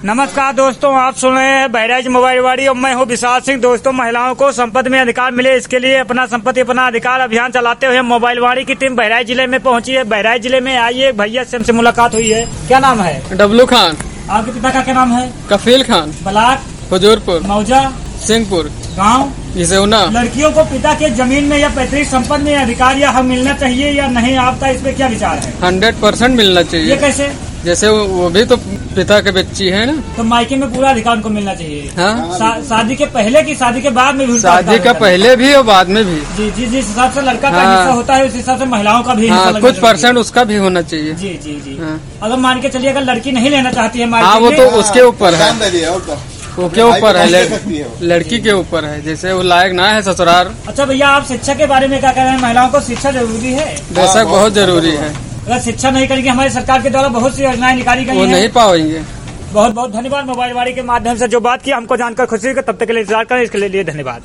नमस्कार दोस्तों, आप सुन रहे हैं बहराइच मोबाइल वाड़ी और मैं हूं विशाल सिंह। दोस्तों, महिलाओं को संपत्ति में अधिकार मिले, इसके लिए अपना संपत्ति अपना अधिकार अभियान चलाते हुए मोबाइल वाड़ी की टीम बहराइच जिले में पहुंची है। बहराइच जिले में आइए, एक भैया से हमसे मुलाकात हुई है। क्या नाम है? डब्लू खान। आपके पिता का क्या नाम है? कफील खान। ब्लाक हुजूरपुर, मौजा, सिंहपुर, गाँव इसेउना। लड़कियों को पिता के जमीन में या पैतृक संपत्ति में अधिकार या हक मिलना चाहिए या नहीं? आपका इस पे क्या विचार है? 100% मिलना ये चाहिए। कैसे? जैसे वो भी तो पिता के बच्ची है ना। तो मायके में पूरा अधिकार उनको मिलना चाहिए। हाँ, शादी के पहले की शादी के बाद में भी उनका शादी अधिकार का होता है। पहले भी और बाद में भी। जी जी, जिस हिसाब से लड़का का हाँ। हिस्सा होता है उस हिसाब से महिलाओं का भी हिस्सा हाँ, लगना कुछ जरूरी है। % उसका भी होना चाहिए। जी जी जी। हाँ। अगर मान के चलिए, अगर लड़की नहीं लेना चाहती है मायके हाँ, वो में, तो उसके ऊपर है, वो के ऊपर है, सकती है वो। लड़की के ऊपर है। जैसे वो लायक ना है ससुराल। अच्छा भैया, आप शिक्षा के बारे में क्या कह रहे हैं? महिलाओं को शिक्षा जरूरी है? बेशक बहुत जरूरी है। अगर शिक्षा नहीं करेंगे, हमारी सरकार के द्वारा बहुत सी योजनाएं निकाली गई वो हैं। नहीं पाएंगे। बहुत बहुत धन्यवाद। मोबाइल वाड़ी के माध्यम से जो बात की हमको जानकर खुशी हुई। तब तक के लिए इंतजार करें, इसके लिए धन्यवाद।